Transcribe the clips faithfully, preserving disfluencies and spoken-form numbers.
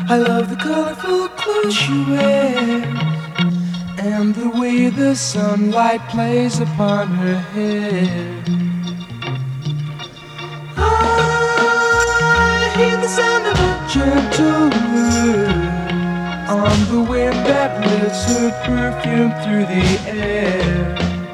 I love the colorful clothes she wears and the way the sunlight plays upon her hair. I hear the sound of a gentle word on the wind that lifts her perfume through the air.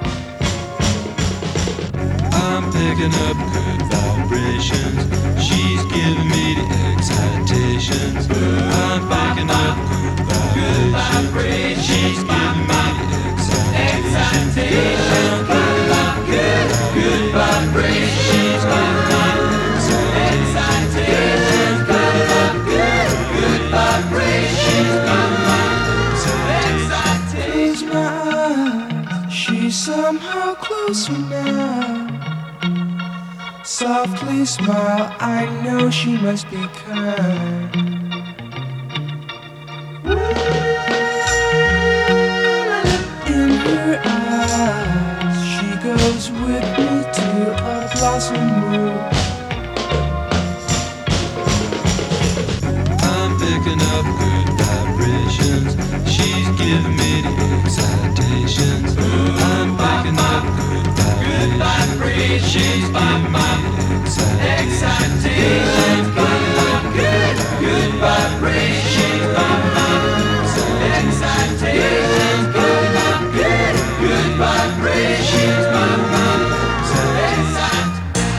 I'm picking up good vibrations. She's giving me the excitations. I'm picking up good vibrations. She's giving me the excitations. I'm picking up good, good vibrations. She's giving me the excitations. Picking up good, good vibrations. She's giving me the excitations. Close my eyes, she's somehow closer now. Softly smile, I know she must be kind. In her eyes, she goes with me to a blossom room. I'm picking up good vibrations. She's giving me the excitations. I'm picking up good vibrations. She's giving me the excitations. Picking up good, good vibrations. She's giving me the excitations. Picking up good, good vibrations. She's giving me the excitations.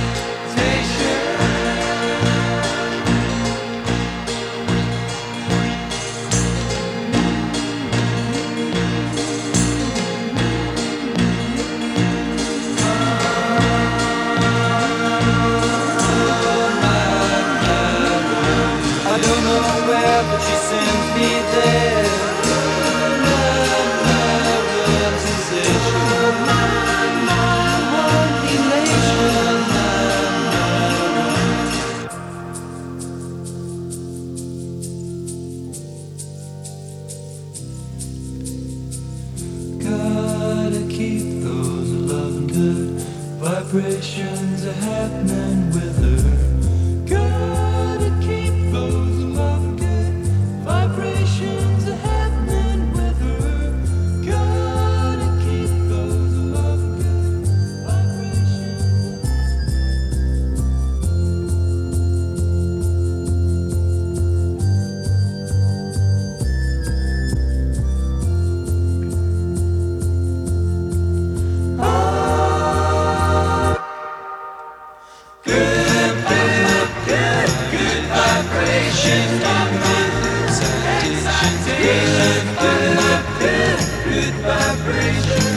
I don't know where, but she sends me there. My realization, my one elation. Gotta keep those loving good vibrations are happening with her. Gotta keep those loving good vibrations are happening with her. Gotta keep those loving good vibrations. Good, good vibration.